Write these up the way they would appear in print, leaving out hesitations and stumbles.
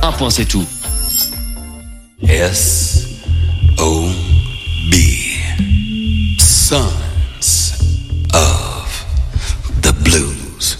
c'est tout. S-O-B, Sons of the Blues.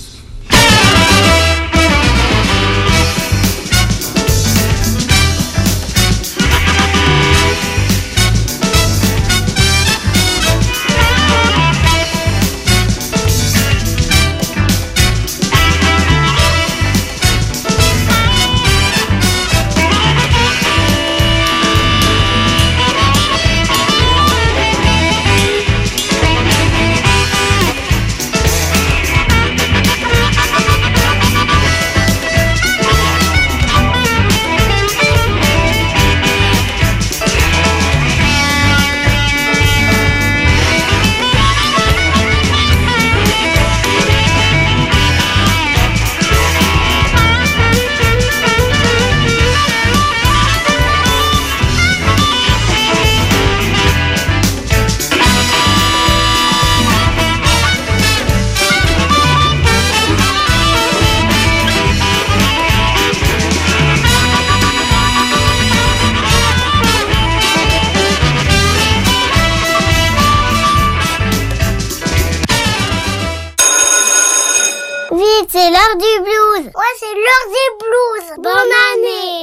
C'est l'heure du blues. Ouais, c'est l'heure des blues. Bonne année.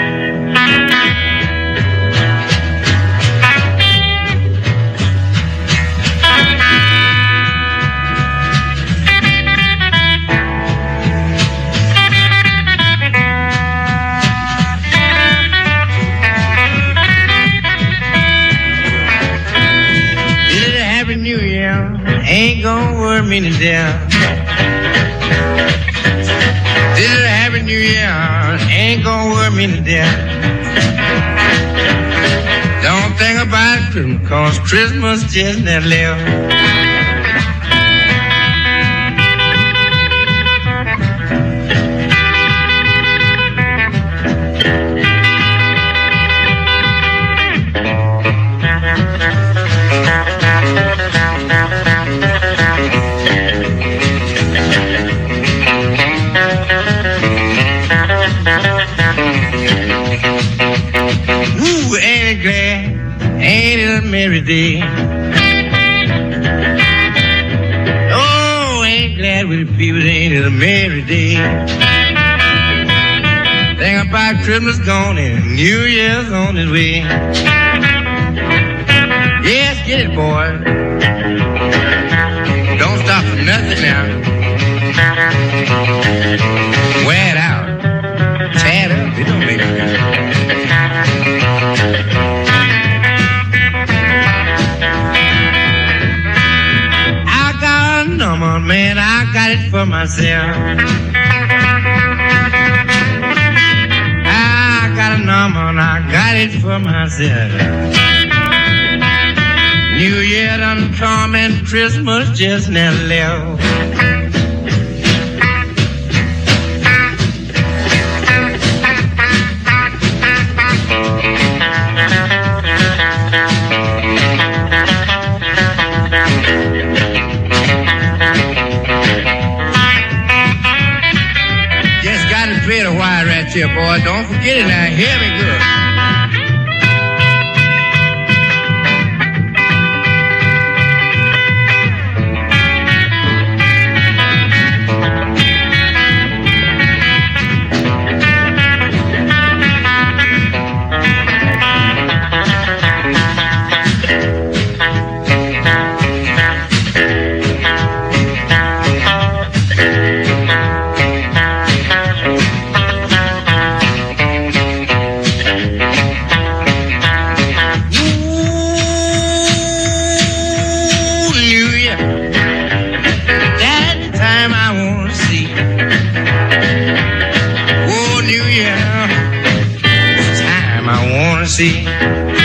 Little Happy New Year ain't gonna worry me to death. This is a Happy New Year, ain't gonna worry me to death. Don't think about Christmas, cause Christmas just never left. Ooh, ain't it glad, ain't it a merry day? Oh, ain't glad with the people, ain't it a merry day? Think about Christmas gone and New Year's on its way. Yes, get it, boy. Don't stop for nothing now. Wear it out. Tear it up. It don't make it good. I got a number, man. I got it for myself. I got a number and I got it for myself. New Year done come and Christmas just never left. Just got to play the wire right here, boy. Don't forget it now. Hear me good. See, I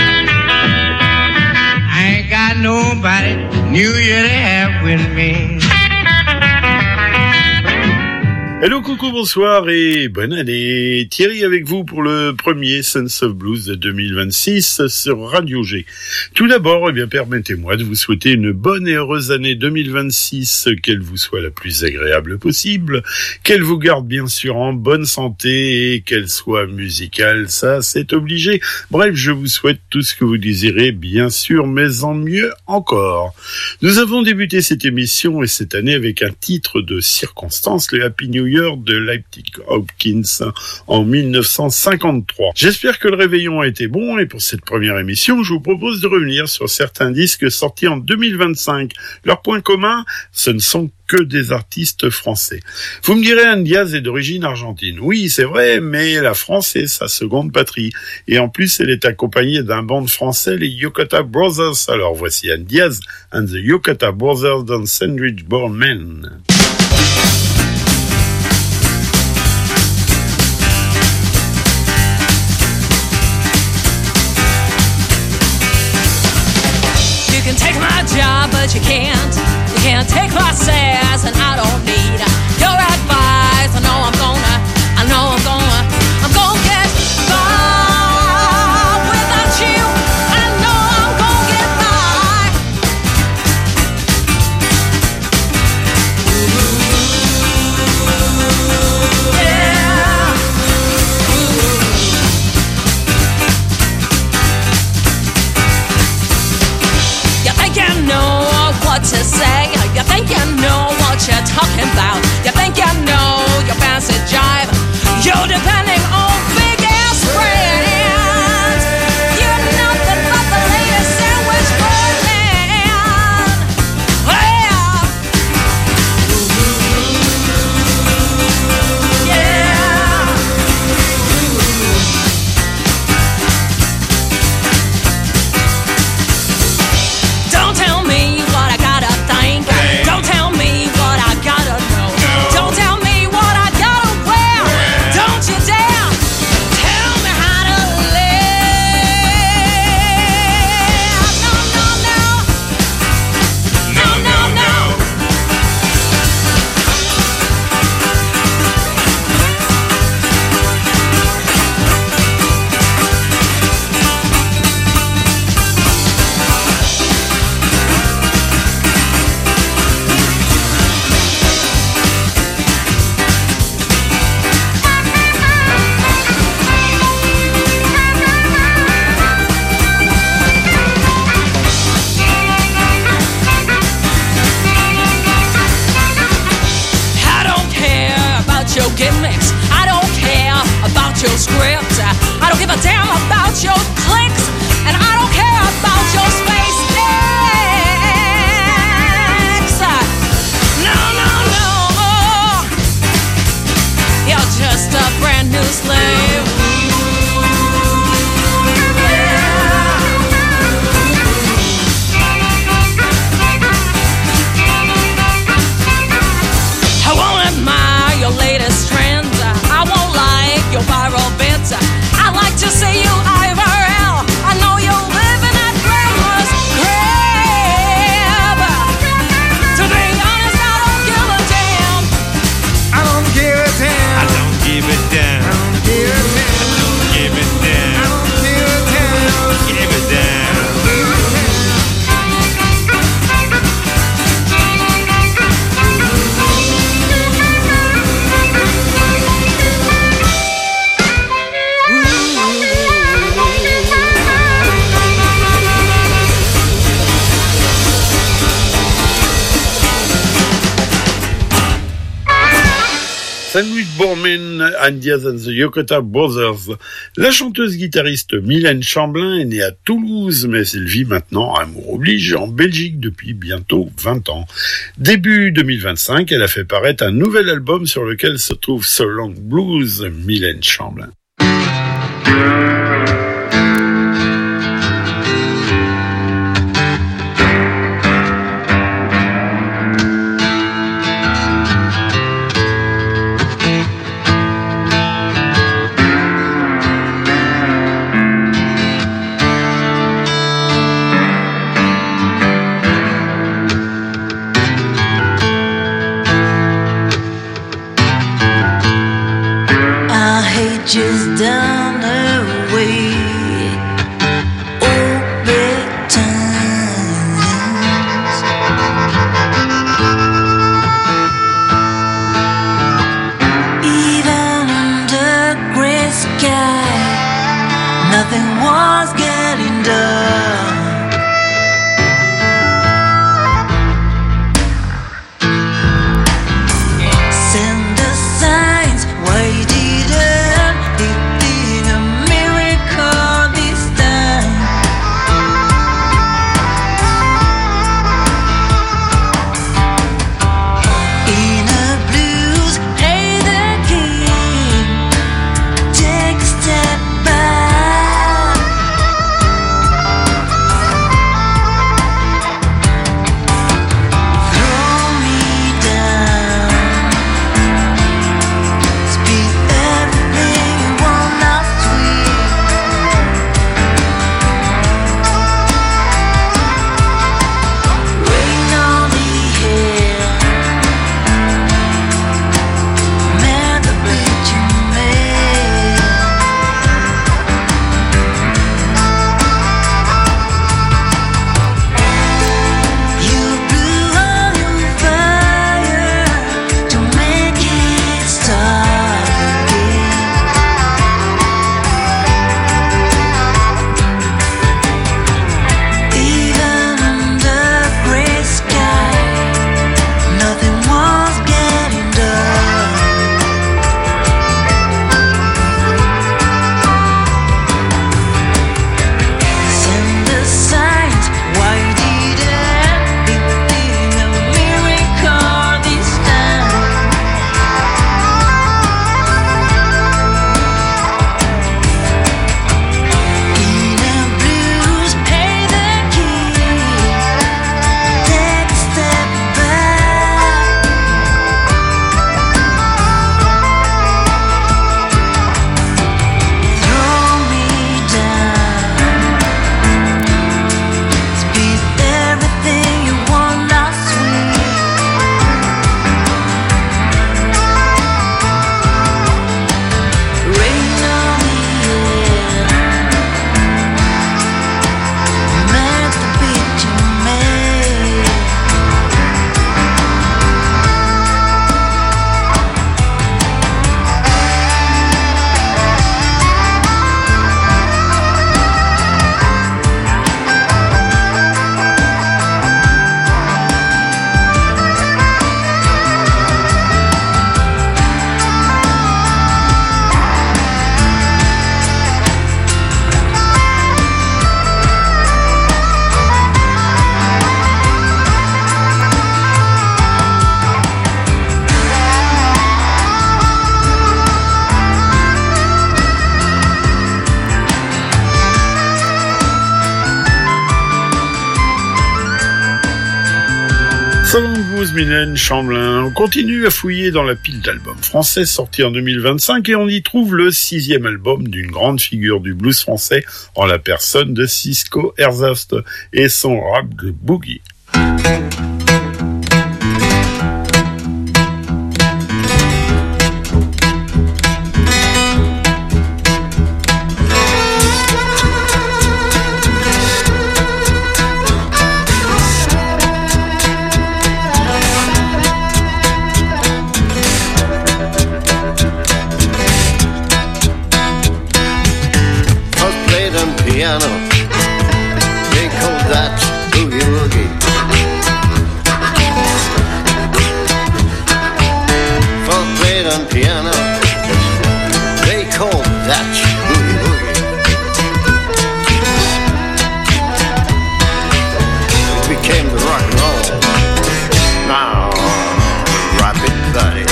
ain't got nobody New Year to have with me. Hello, coucou, bonsoir et bonne année. Thierry avec vous pour le premier Sense of Blues de 2026 sur Radio G. Tout d'abord, permettez-moi de vous souhaiter une bonne et heureuse année 2026, qu'elle vous soit la plus agréable possible, qu'elle vous garde bien sûr en bonne santé et qu'elle soit musicale, ça c'est obligé. Bref, je vous souhaite tout ce que vous désirez, bien sûr, mais en mieux encore. Nous avons débuté cette émission et cette année avec un titre de circonstance, le Happy New Year de Leipzig Hopkins en 1953. J'espère que le réveillon a été bon et pour cette première émission, je vous propose de revenir sur certains disques sortis en 2025. Leur point commun, ce ne sont que des artistes français. Vous me direz, Anne Diaz est d'origine argentine. Oui, c'est vrai, mais la France est sa seconde patrie. Et en plus, elle est accompagnée d'un band français, les Yokota Brothers. Alors voici Anne Diaz and the Yokota Brothers dans Sandwich Born Men. You can take my job, but you can't take my sass, and I don't need your advice. I know I'm gonna get by without you. I know I'm gonna get by. Yeah. You think you know what to say? You think you know what you're talking about? You think you know your fancy jive? You're depending on big ass friends. You're nothing but the latest sandwich man. Yeah. Yeah. Don't tell me what I gotta think. Don't tell me what I gotta know. Don't tell me what I gotta wear. Don't you dare tell me how to live. No, no, no. No, no, no. I don't care about your gimmicks. I don't care about your script. I don't give a damn about your clicks. And I don't care about your space sticks. No, no, no. You're just a brand new slave. I won't admire your latest trends. I won't like your viral bits. I like to see you IRL. I know you live in that grandma's crib. To be honest, I don't give a damn. I don't give a damn. I don't give a damn. I don't give a damn. I don't give a damn. I don't give a damn. Sandwich Borman, Anne Diaz and the Yokota Brothers. La chanteuse-guitariste Mylène Chamblin est née à Toulouse, mais elle vit maintenant, amour oblige, en Belgique depuis bientôt 20 ans. Début 2025, elle a fait paraître un nouvel album sur lequel se trouve So Long Blues, Mylène Chamblin. just down the way. Nothing was getting done. Send the signs, why didn't it be a miracle this time? In a blues, hey the king, take a step back. Mylène Chamblin. On continue à fouiller dans la pile d'albums français sortis en 2025 et on y trouve le 6e album d'une grande figure du blues français en la personne de Cisco Herzhaft et son rap de boogie. Piano, they call that boogie woogie. Folk played on piano, they call that boogie woogie. It became the rock and roll. Now, drop it, buddy.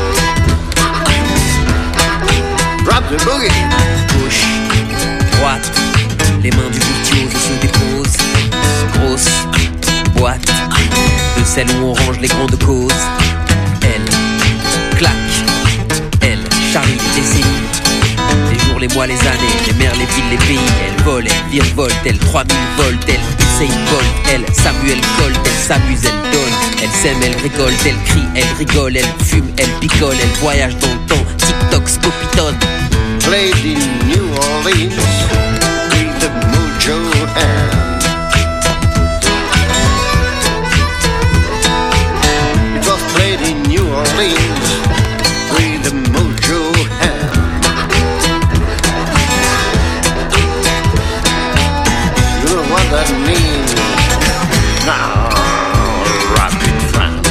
Drop the boogie. Gauche, droite. Les mains du virtuose se déposent. Grosse boîte de celle où on range les grandes causes. Elle claque, elle charrie les décennies. Les jours, les mois, les années, les mers, les villes, les pays. Elle vole, elle virevolte, elle 3000 volts. Elle Usain Bolt, elle Samuel Colt. Elle s'amuse, elle donne, elle s'aime, elle récolte. Elle crie, elle rigole, elle fume, elle picole. Elle voyage dans le temps, TikTok, Scopitone. played in New Orleans with the mojo hand. It was played in New Orleans with the mojo hand. You know what that means? Now, rapid friend.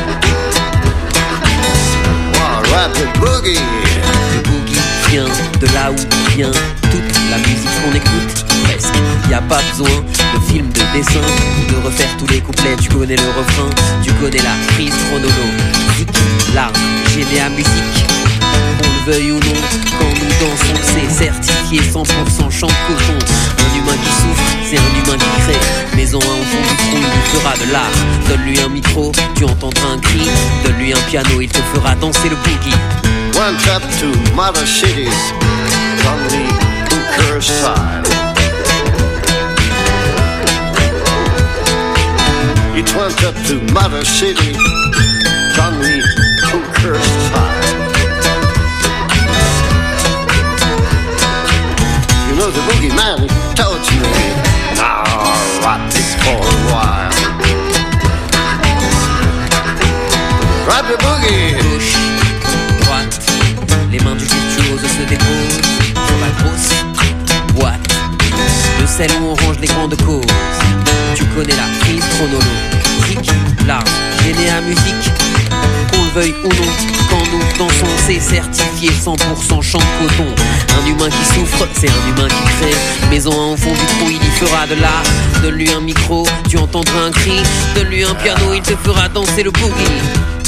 Wow, rapid boogie. Le boogie vient de là où vient toute la musique qu'on écoute, presque. Y a pas besoin de film, de dessin ou de refaire tous les couplets. Tu connais le refrain, tu connais la prise chronologique, l'art, GBA musique. Qu'on le veuille ou non, quand nous dansons, c'est certifié 100% chant de coton. Un humain qui souffre, c'est un humain qui crée. Maison au fond du trou, il nous fera de l'art. Donne-lui un micro, tu entendras un cri. Donne-lui un piano, il te fera danser le boogie. Went up to Mother Cities on the Hooker side. It went up to Mother City on the Hooker side. You know the boogeyman told me, now rap this for a while. Rap the boogie. Gauche, droite, les mains du virtuose se déposent sur la grosse boîte de celle où on range les grandes causes. Tu connais la prise chronologique, l'art, GNA musique. Qu'on le veuille ou non, quand nous dansons, c'est certifié 100% chant de coton. Un humain qui souffre, c'est un humain qui crée. Maison au fond du trou, il y fera de l'art. Donne-lui un micro, tu entendras un cri. Donne-lui un piano, il te fera danser le boogie.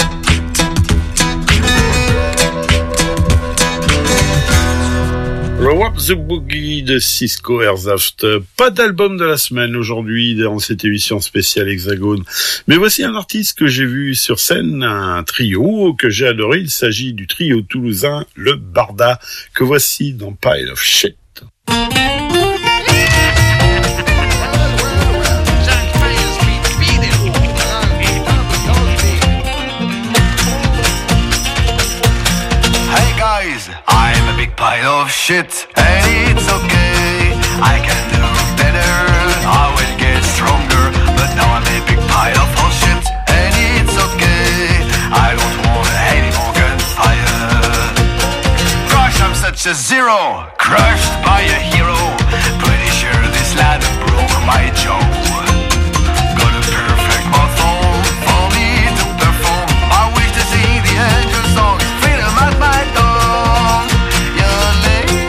Le Wap the Boogie de Cisco Airsoft. Pas d'album de la semaine aujourd'hui dans cette émission spéciale Hexagone. Mais voici un artiste que j'ai vu sur scène, un trio que j'ai adoré. Il s'agit du trio toulousain Le Barda, que voici dans Pile of Shit. Hey guys, I'm a big pile of shit, and it's okay. I can do better, I will get stronger, but now I'm a big pile of whole shit, and it's okay. I don't want any more gunfire. Crush, I'm such a zero, crushed by a hero. Pretty sure this lad broke my jaw. Got a perfect muscle for me to perform. I wish to see the angel song. Freedom at my tongue. You're late.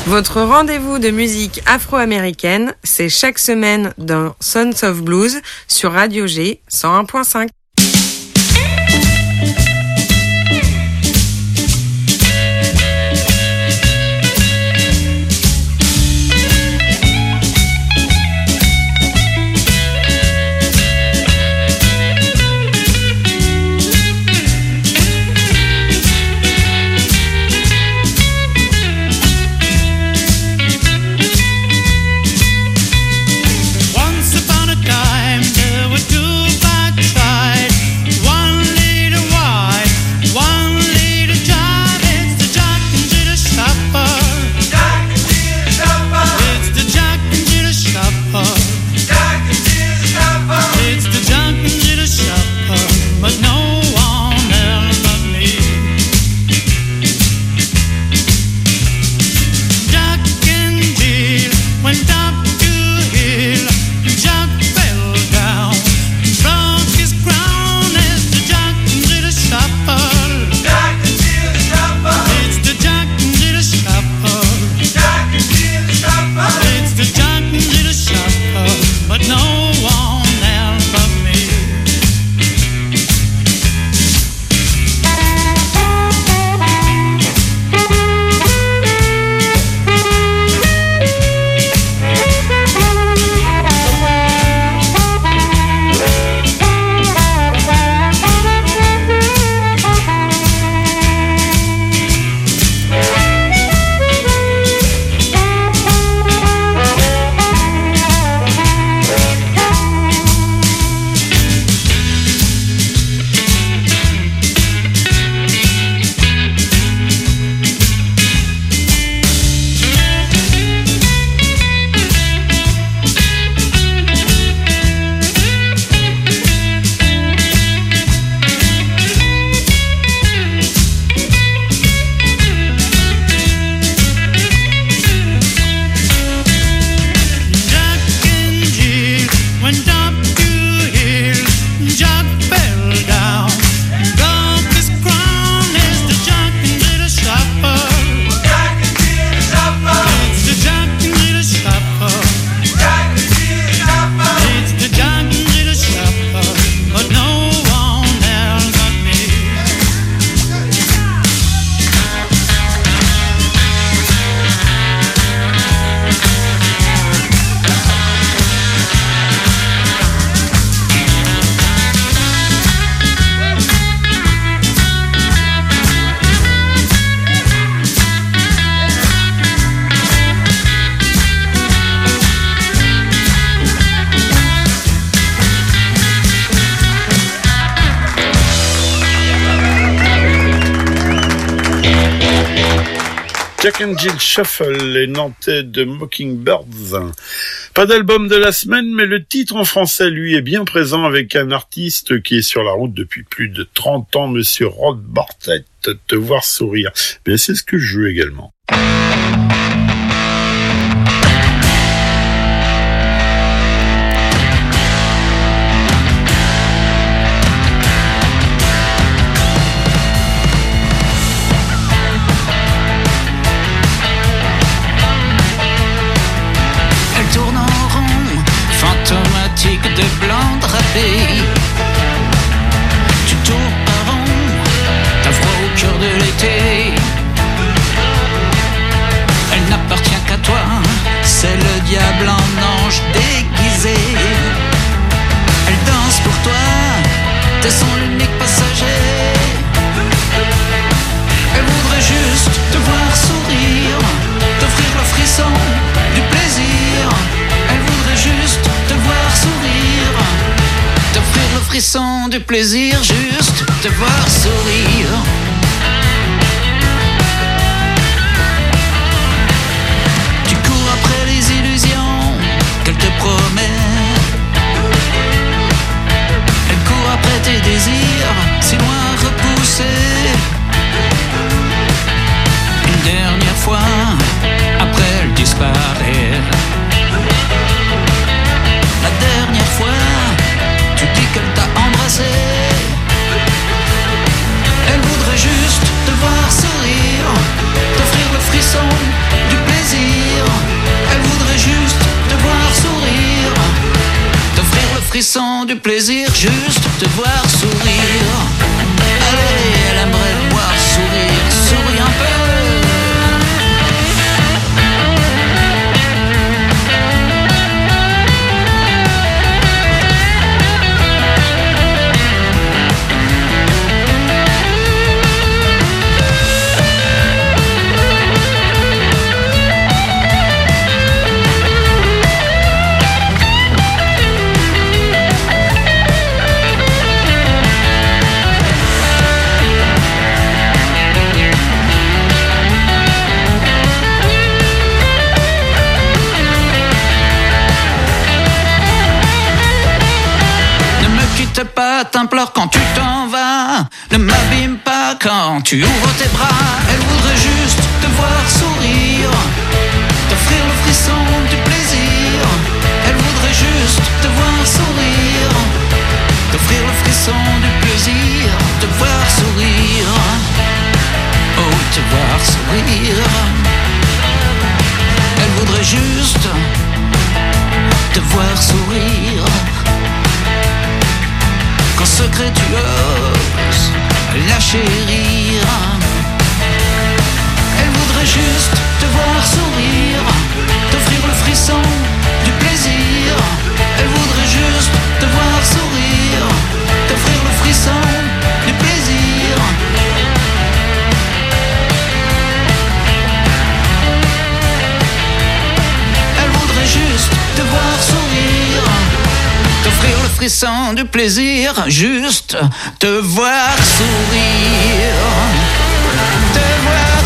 Votre rendez-vous de musique afro-américaine, c'est chaque semaine dans Sons of Blues sur Radio G 101.5. Jack and Jill Shuffle, les Nantais de Mockingbirds. Pas d'album de la semaine, mais le titre en français, lui, est bien présent avec un artiste qui est sur la route depuis plus de 30 ans, Monsieur Rod Bartlett. Te voir sourire. Mais c'est ce que je joue également. De blanc drapé, tu tournes par rond, t'as froid au cœur de l'été. Elle n'appartient qu'à toi, c'est le diable en ange déguisé. Elle danse pour toi, t'es son unique passager. Elle voudrait juste te voir sourire, t'offrir le frisson du plaisir. Elle voudrait juste te voir sourire, t'offrir le frisson du plaisir, juste te voir sourire. Tu cours après les illusions qu'elle te promet. Elle court après tes désirs, si loin repoussés. Une dernière fois, après elle disparaît. La dernière fois, tu dis qu'elle t'a embrassé. Elle voudrait plaisir, juste te voir sourire. Allez, elle aimerait te voir sourire, souris un peu. Pas, t'implore quand tu t'en vas. Ne m'abîme pas quand tu ouvres tes bras. Elle voudrait juste te voir sourire, t'offrir le frisson du plaisir. Elle voudrait juste te voir sourire, t'offrir le frisson du plaisir. Te voir sourire, oh te voir sourire. Elle voudrait juste te voir sourire. Qu'en secret tu oses la chérir. Elle voudrait juste te voir sourire, t'offrir le frisson du plaisir. Elle voudrait juste te voir sourire, t'offrir le frisson du plaisir. Elle voudrait juste te voir sourire, t'offrir le frisson du plaisir, juste te voir sourire, te voir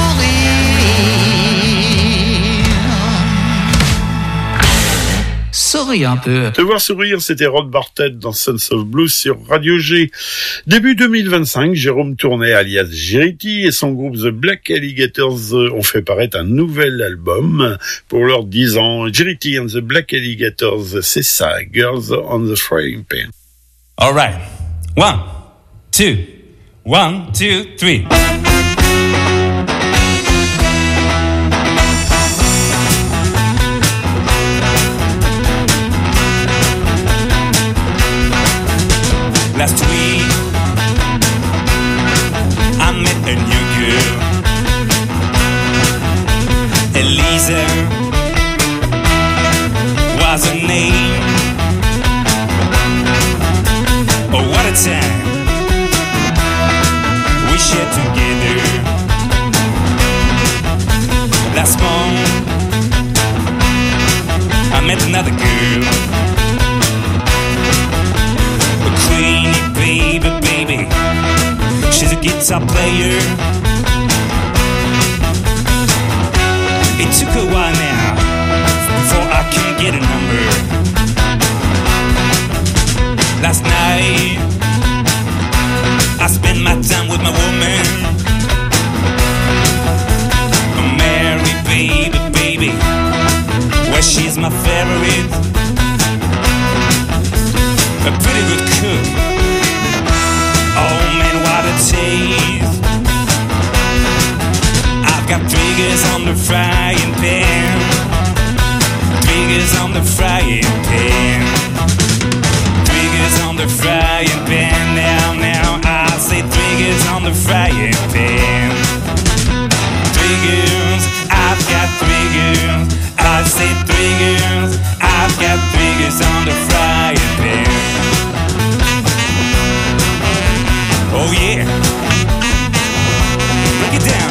sourire. Souris un peu. Te voir sourire, c'était Rod Bartlett dans Sons of Blues sur Radio G. Début 2025, Jérôme Tournet alias Jerity et son groupe The Black Alligators ont fait paraître un nouvel album pour leurs 10 ans. Jerity and the Black Alligators, c'est ça, Girls on the Frying Pan. All right. 1, 2, 1, 2, 3. Last week, I met a new girl, Elisa was her name. Oh, what a time we shared together. Last month, I met another girl, baby, she's a guitar player. It took a while now before I could get a number. Last night I spent my time with my woman, Mary, baby, well she's my favorite, a pretty good cook. Oh man, what a taste. I've got triggers on the frying pan, triggers on the frying pan, triggers on the frying pan. Now I say triggers on the frying pan. Triggers, I've got triggers. I say triggers, I've got triggers on the frying pan. Oh yeah, break it down.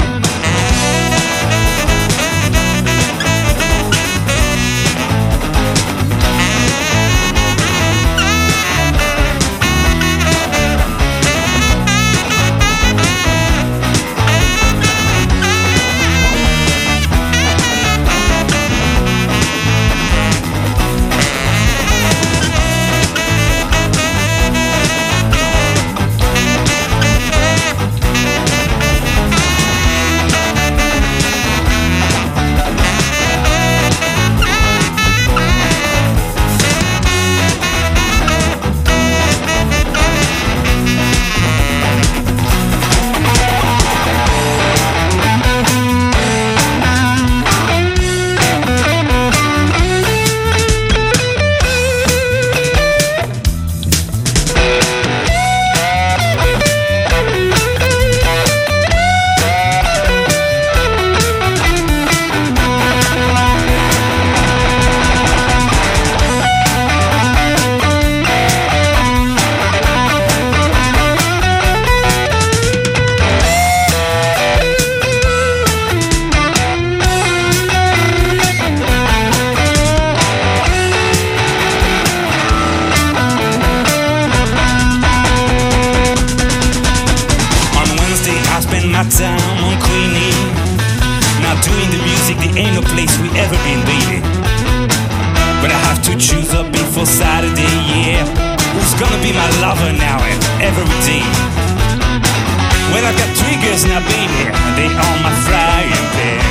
my time on Queenie. Now doing the music, there ain't no place we ever been, baby. But I have to choose up before Saturday, yeah. Who's gonna be my lover now and every day? Well, I've got 3 girls now, baby, and they on my frying pan.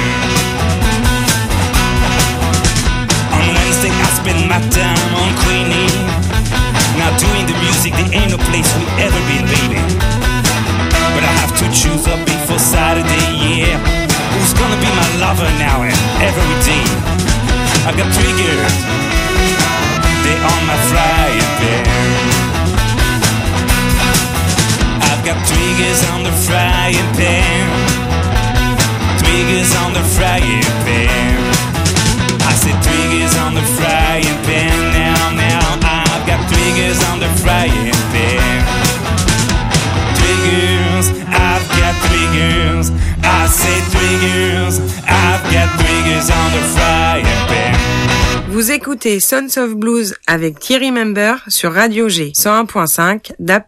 On Wednesday, I spend my time on Queenie. Now doing the music, there ain't no place we ever been, baby. But I have to choose up before Saturday, yeah. Who's gonna be my lover now and every day? I got 3 girls, they on my frying pan. I've got 3 girls on the frying pan. 3 girls on the frying pan. I said 3 girls on the frying pan. Now I've got 3 girls on the frying pan. 3 girls, I've got 3 girls. I say 3 girls, I've got 3 girls on the frying pan. Vous écoutez Sons of Blues avec Thierry Member sur Radio G 101.5 DAB+.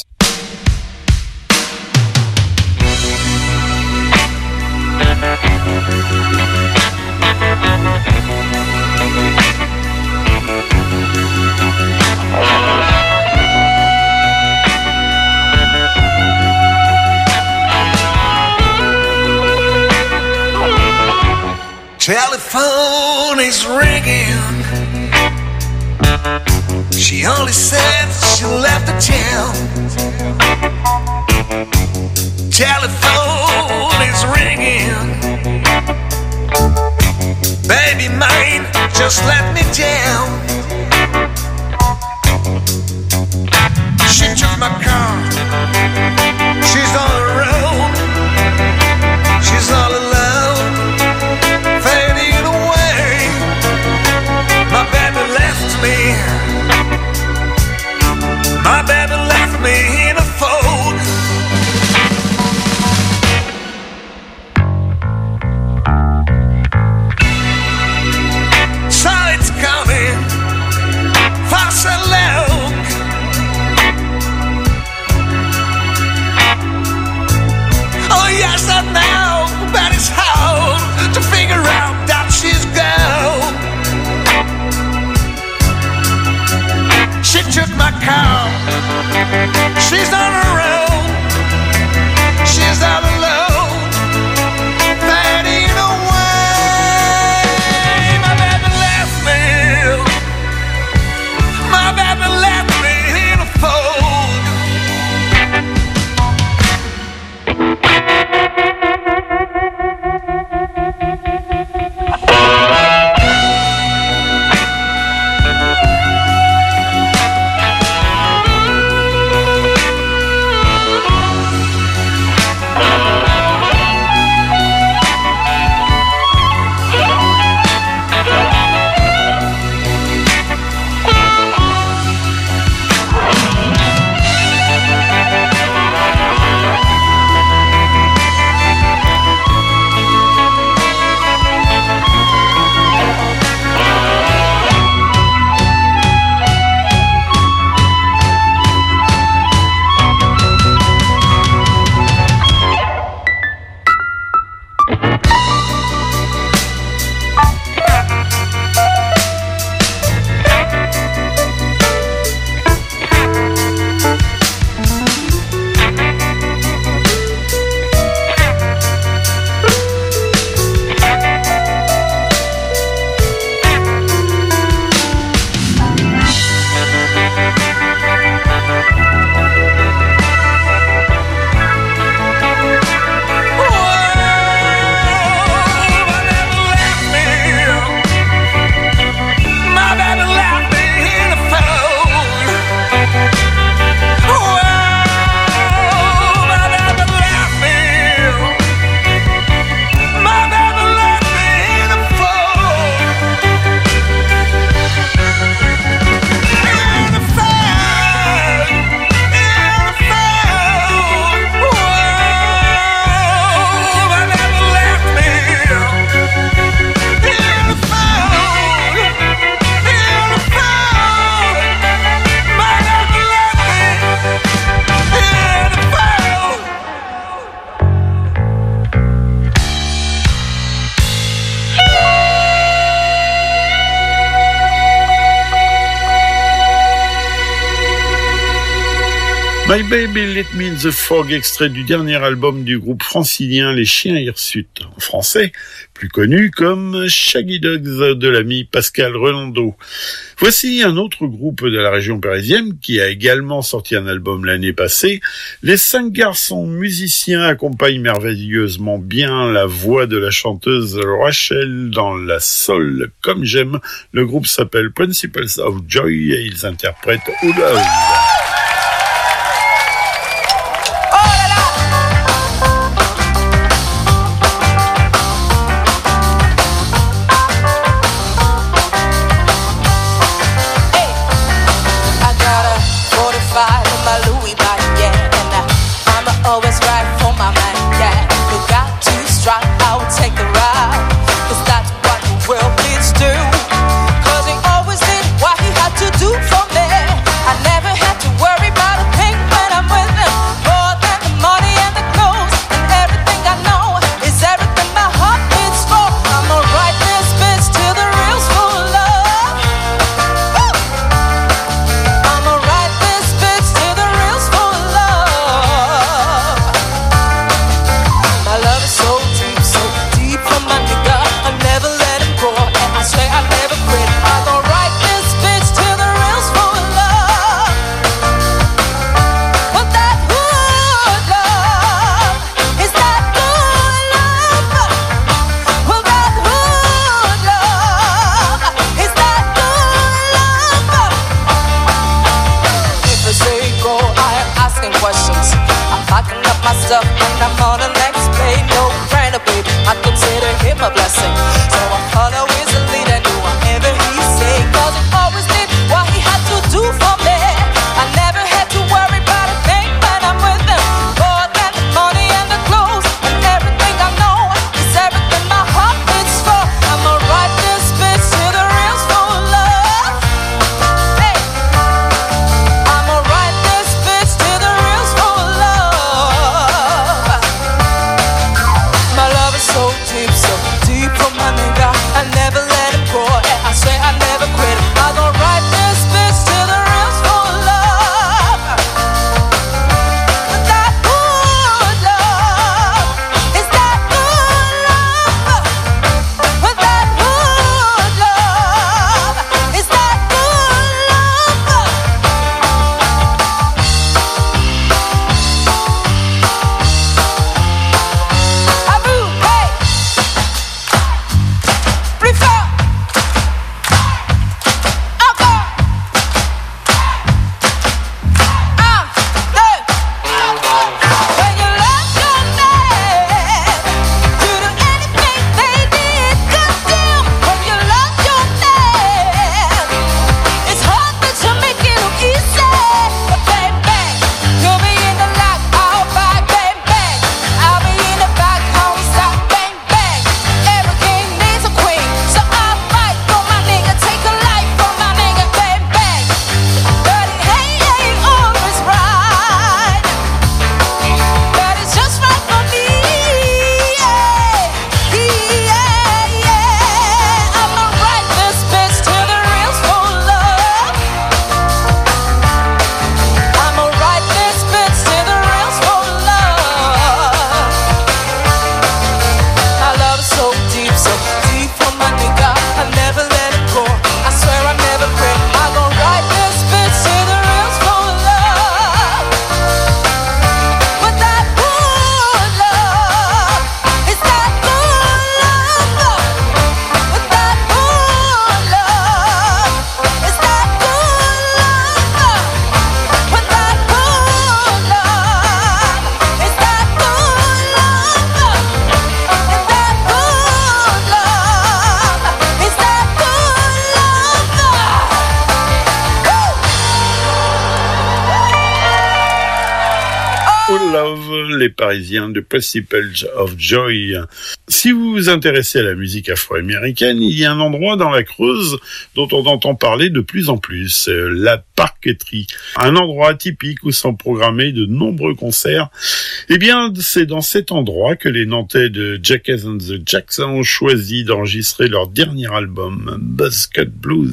Telephone is ringing. She only said she left the town. Telephone is ringing. Baby mine just let me down. She took my car. She's on her own. She's all alone. Fading away. My baby left me. My baby left me in a fold. So it's coming fast and loud. Oh yes, I know, but it's hard to figure out that she's gone. She took my car. She's on her own. She's all alone. Fading away. My baby left me. My baby left me in a fold. My Baby Let Me in the Fog, extrait du dernier album du groupe francilien Les Chiens Hirsutes, en français, plus connu comme Shaggy Dogs de l'ami Pascal Renando. Voici un autre groupe de la région parisienne qui a également sorti un album l'année passée. Les 5 garçons musiciens accompagnent merveilleusement bien la voix de la chanteuse Rachel dans la soul comme j'aime. Le groupe s'appelle Principles of Joy et ils interprètent Oh Love. Always right for my man, yeah. You got to strike, I will take the ride. 'Cause that's what the world needs to. 'Cause he always did what he had to do for me. I never had to worry about a thing when I'm with him. More than the money and the clothes and everything I know is everything my heart beats for. I'ma write this bitch till the reel's full of love. Woo! I'ma write this bitch till the reel's full of love. My love is so deep from my nigga. I never let him go, and I swear I never quit. I'm gonna write this bitch till the reel's full of love. But that good love is that good love. Well, that good love is that good love. If I say go, I am asking questions. I'm packing up my stuff and I'm on the next plane. No brainer, baby, I consider him a blessing. So I follow his lead and do whatever he say. 'Cause he always did what he had to do for me. I never had to worry about a thing when I'm with him. More than the money and the clothes and everything I know is everything my heart beats for. I'ma write this bitch till the reel's full of love. Hey, I'ma write this bitch till the reel's full of love. My love is so deep from my nigga. I never let him go, and I swear I never quit. I'm gonna write this bitch till the reel's full of love. But that good love is that good love. But that good love is that good love. Abu, hey, plus fort, encore, 1, 2, when you love your man, you do anything they did to you. When you love your man, it's hard but you make it look easy. But bang bang, you'll be in the lock, I'll buy bang bang. I'll be in the back, home stop bang bang. Every king needs a queen, so I'll fight for my nigga, take a life from my nigga bang bang. But it ain't always right, but it's just right for me. Yeah. I'ma write this bitch till the reel's full of love. I'ma write this bitch till the reel's full of love. My love is so deep from my nigga. I never let it go, I swear I never quit. I'm gonna write this bitch till the reel's full of love. But that good love is that good love. But that good love is that good love. But that good love is that good love. Is that good love? Is that Oh Love, les Parisiens de Principles of Joy. Si vous vous intéressez à la musique afro-américaine, il y a un endroit dans la Creuse dont on entend parler de plus en plus, la Parqueterie. Un endroit atypique où sont programmés de nombreux concerts. Eh bien, c'est dans cet endroit que les Nantais de Jackass and the Jacks ont choisi d'enregistrer leur dernier album, Buzzcut Blues.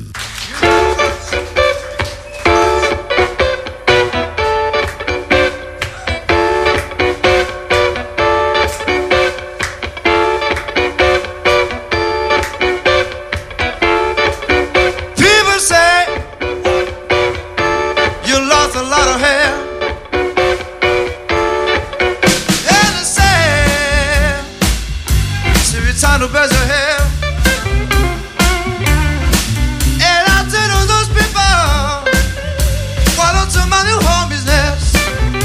the best of hell. And I tell all those people, why don't you mind your home business?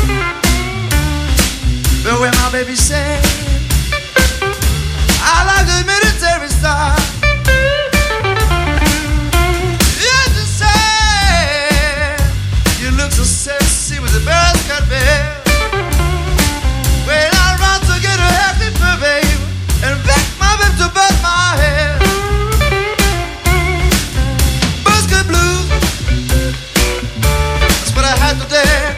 But when my baby said, I like the military style. Yes, you say you look so sexy with the birds cut bell. When I run to get a happy babe and back my babe to bust my head. Basket blues, that's what I had today.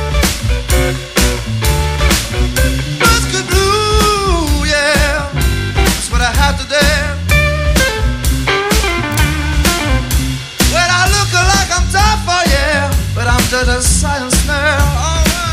Basket blue, yeah, that's what I had today. Well, I look like I'm tough, oh yeah, but I'm just a silent snail.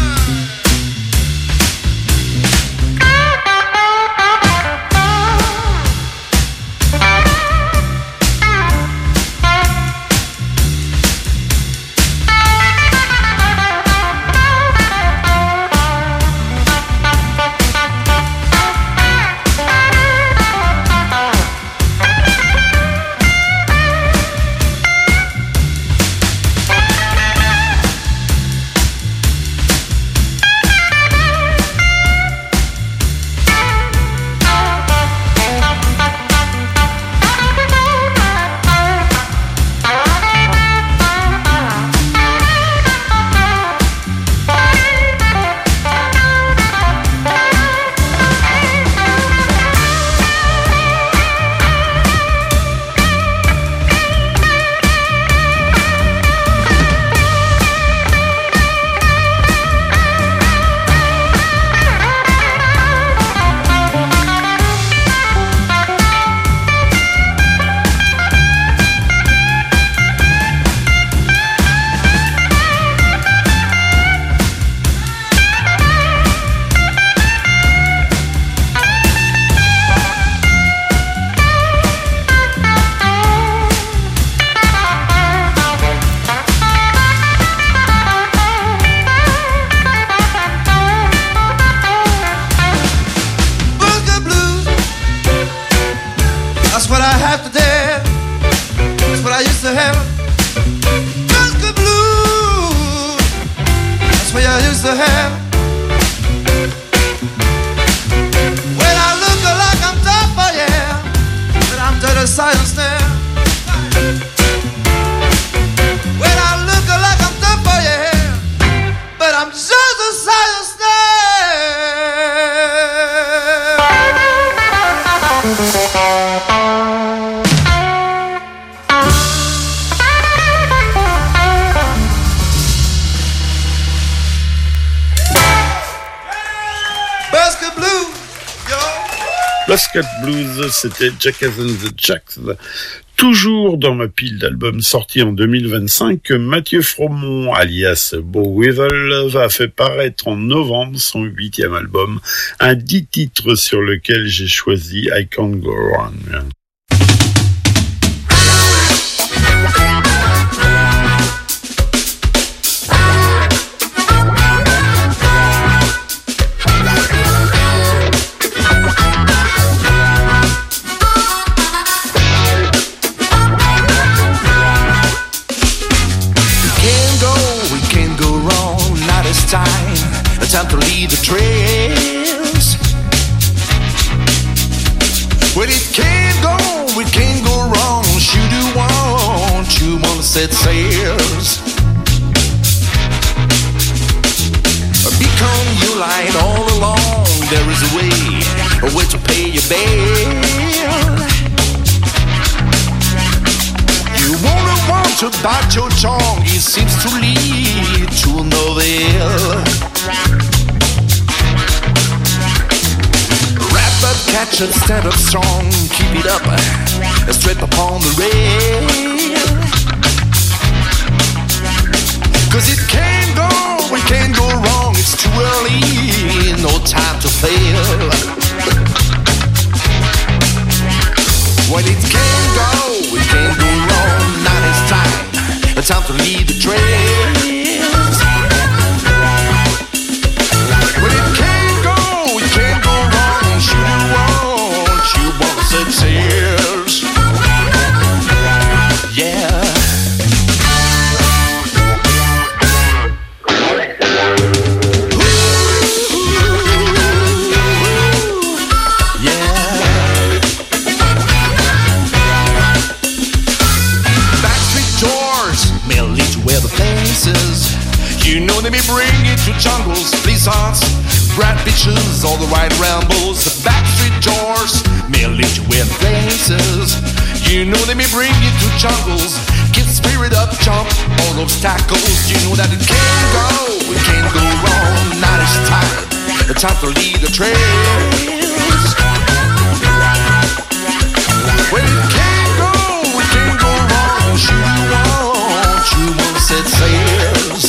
Basket Blues, c'était Jackass and the Jacks. Toujours dans ma pile d'albums sortis en 2025, Mathieu Fromont, alias Beau Weevil, va faire paraître en novembre son 8e album, un 10 titres sur lequel j'ai choisi I Can't Go Wrong. Time to lead the trails. Well, it can't go wrong. Should you want to set sails? Become your light all along. There is a way to pay your bail. You want to bite your tongue. It seems to lead to no avail. Catch it, stand up strong, keep it up, straight upon the rail. Cause it can't go wrong, it's too early, no time to fail. Well, it can't go wrong, now it's time to lead the trails. Well, it can't go wrong, you want to set through jungles, blizzards, bright beaches, all the right rambles, the backstreet doors may lead you in places. You know they may bring you to jungles, keep spirit up, jump all obstacles. You know that it can't go wrong. Night is time, the time to lead the trails. Well, it can't go wrong. You won't set sails.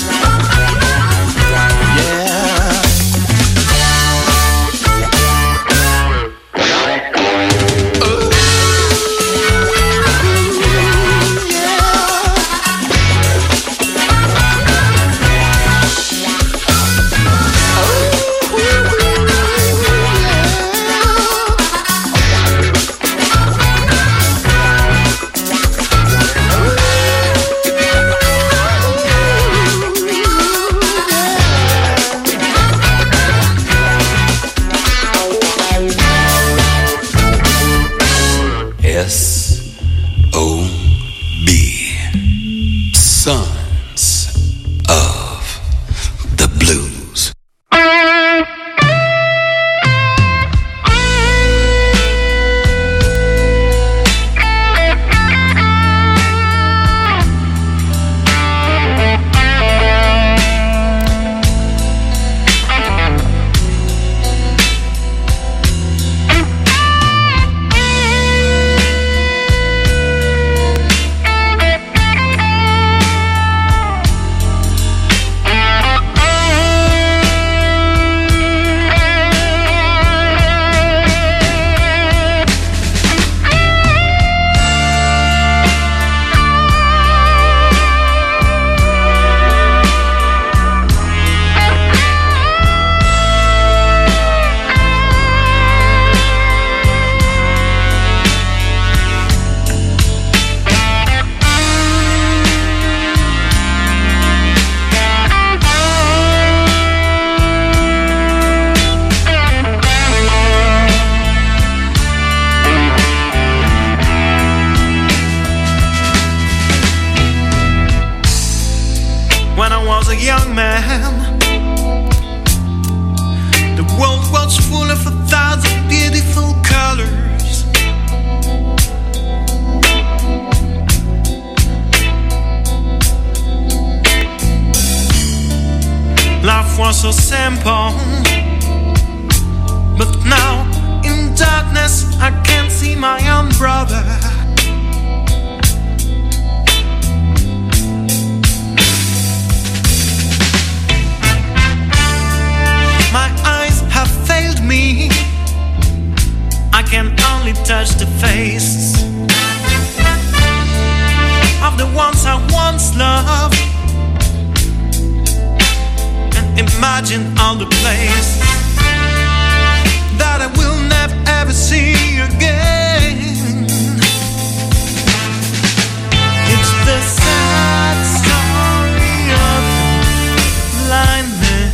So simple, but now in darkness I can't see my own brother. My eyes have failed me, I can only touch the face of the ones I once loved. Imagine all the place that I will never ever see again. It's the sad story of blind men.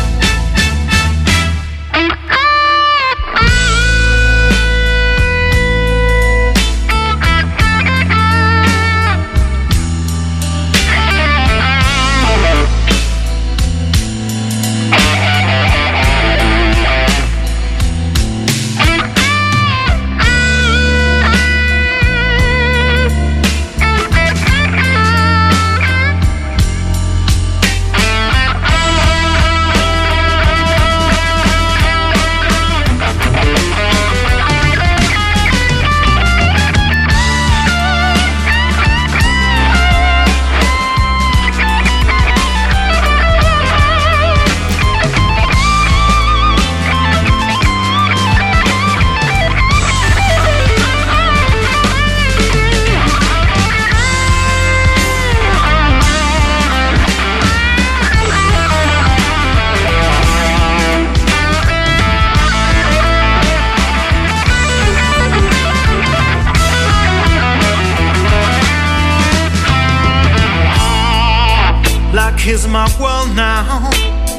Is my world now.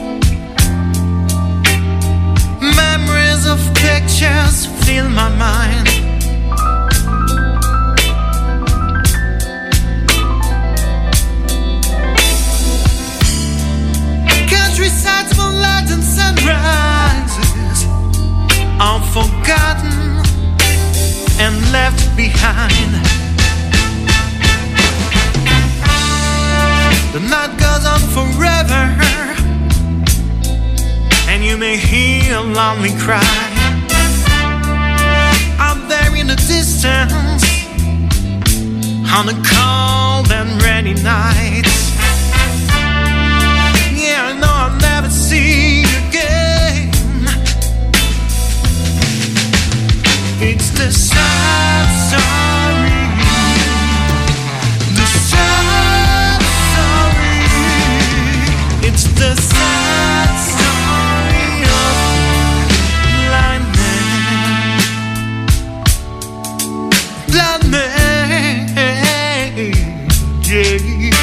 Memories of pictures fill my mind. Countryside behind. The night goes on forever, and you may hear a lonely cry. I'm there in the distance on a cold and rainy night. Yeah, I know I'll never see you again. It's the sad story, the sad story. It's the sad story of blind man, yeah.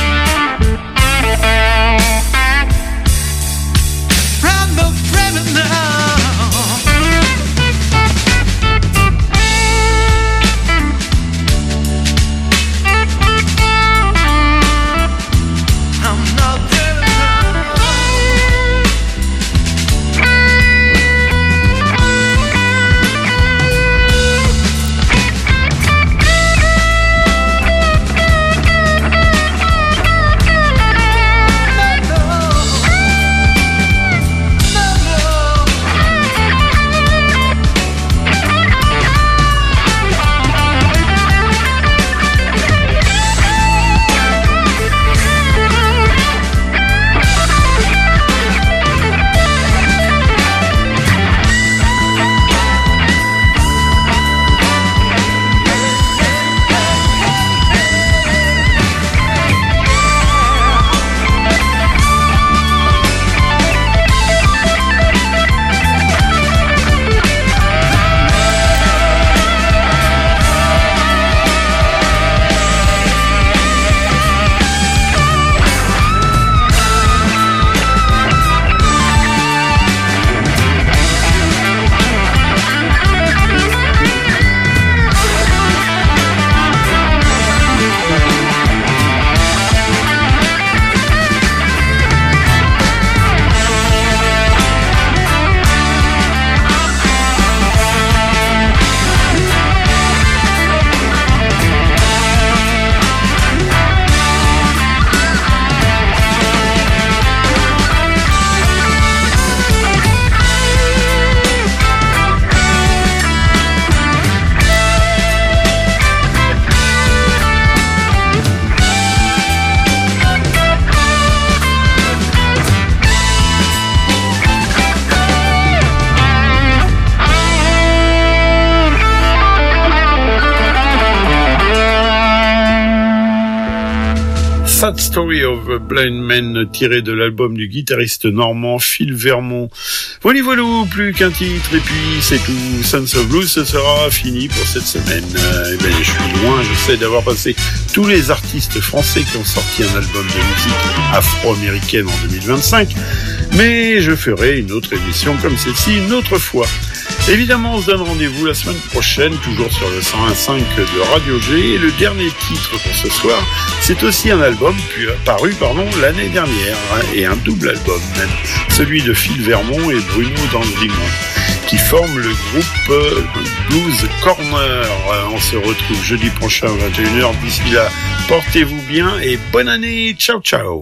Sad Story of a Blind Man, tiré de l'album du guitariste normand Phil Vermont. Voilà, plus qu'un titre, et puis c'est tout. Sons of Blues, ce sera fini pour cette semaine. Je suis loin, je sais, d'avoir passé tous les artistes français qui ont sorti un album de musique afro-américaine en 2025, mais je ferai une autre émission comme celle-ci une autre fois. Évidemment, on se donne rendez-vous la semaine prochaine, toujours sur le 101.5 de Radio G. Et le dernier titre pour ce soir, c'est aussi un album paru l'année dernière, et un double album même, celui de Phil Vermont et Bruno Dandrimont, qui forment le groupe Blues Corner. On se retrouve jeudi prochain à 21h. D'ici là, portez-vous bien et bonne année. Ciao, ciao.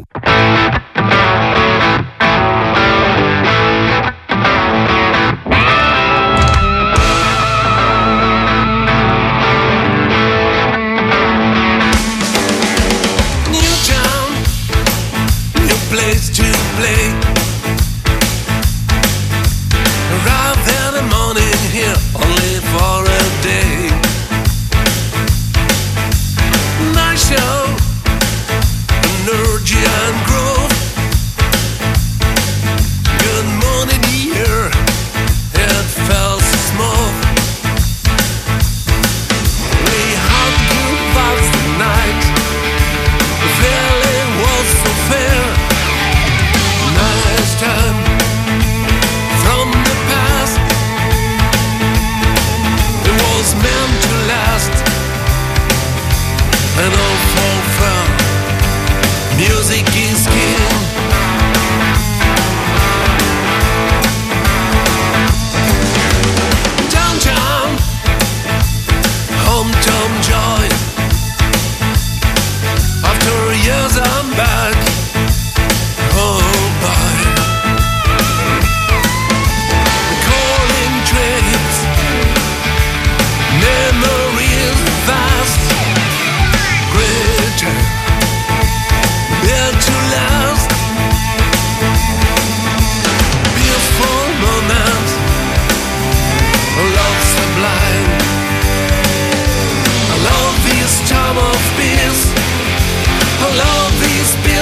Place to play. Arrive in the morning here only for a day. Nice show, energy and growth.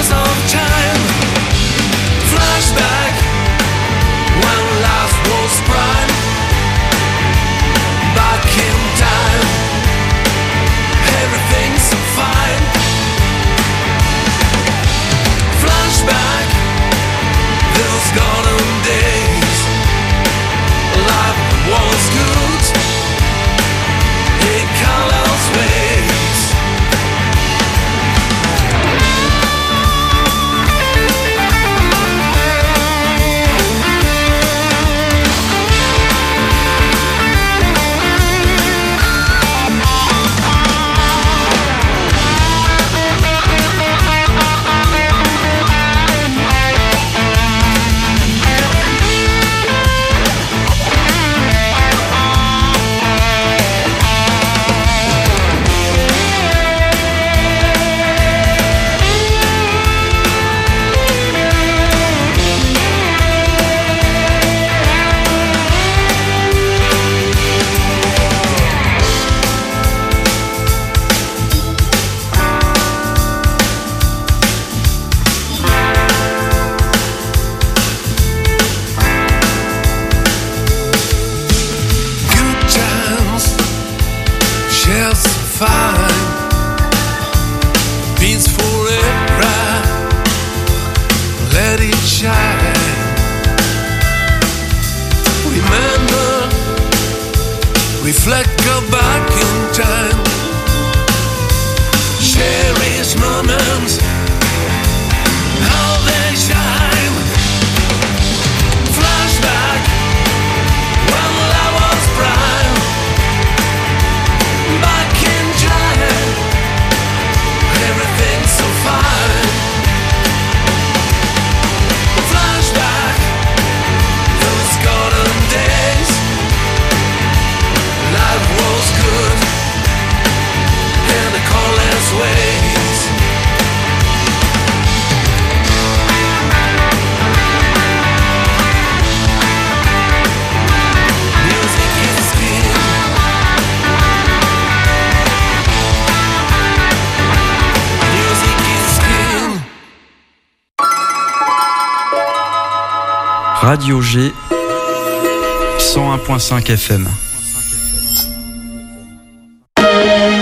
years of time. Flashback when life was prime. Back in time, everything's so fine. Flashback, those golden days. Life was good in colors ways. Reflect, go back in time. Cherish moments, how they shine. Flashback, when love was prime. Back in time, everything's so fine. Flashback, those golden days. Life was good in the coldest ways. Music is king. Music is king. Radio G 101.5 FM.